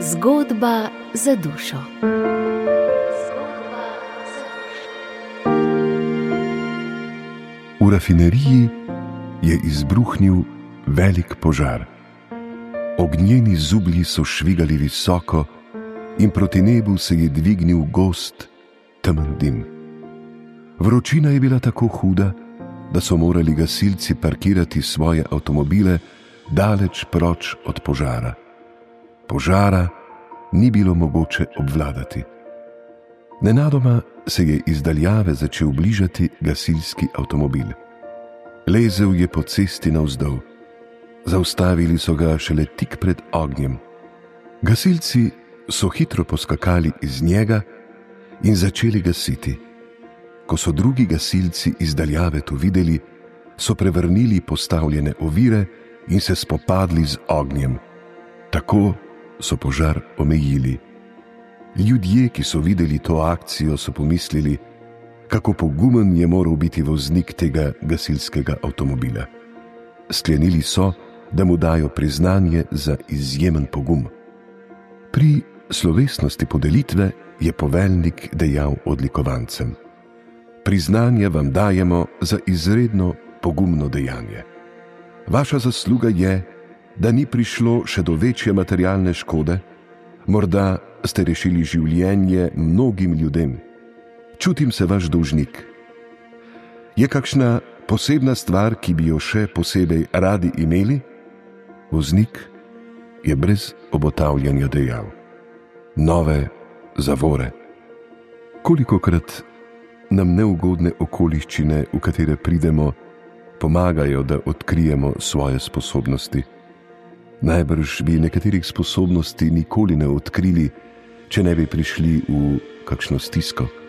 Zgodba za dušo. V rafineriji je izbruhnil velik požar. Ognjeni zublji so švigali visoko in proti nebu se je dvignil gost, temen dim. Vročina je bila tako huda, da so morali gasilci parkirati svoje avtomobile daleč proč od požara. Požara ni bilo mogoče obvladati. Nenadoma se je iz daljave začel bližati gasilski avtomobil. Lezel je po cesti navzdol. Zaustavili so ga šele tik pred ognjem. Gasilci so hitro poskakali iz njega in začeli gasiti. Ko so drugi gasilci iz daljave to videli, so prevrnili postavljene ovire in se spopadli z ognjem. Tako so požar omejili. Ljudje, ki so videli to akcijo, so pomislili, kako pogumen je moral biti voznik tega gasilskega avtomobila. Sklenili so, da mu dajo priznanje za izjemen pogum. Pri slovesnosti podelitve je poveljnik dejal odlikovancem: priznanje vam dajemo za izredno pogumno dejanje. Vaša zasluga je, da ni prišlo še do večje materialne škode, morda ste rešili življenje mnogim ljudem. Čutim se vaš dolžnik. Je kakšna posebna stvar, ki bi jo še posebej radi imeli? Voznik je brez obotavljanja dejal: nove zavore. Kolikokrat nam neugodne okoliščine, v katere pridemo, pomagajo, da odkrijemo svoje sposobnosti. Najbrž bi nekaterih sposobnosti nikoli ne odkrili, če ne bi prišli v kakšno stisko.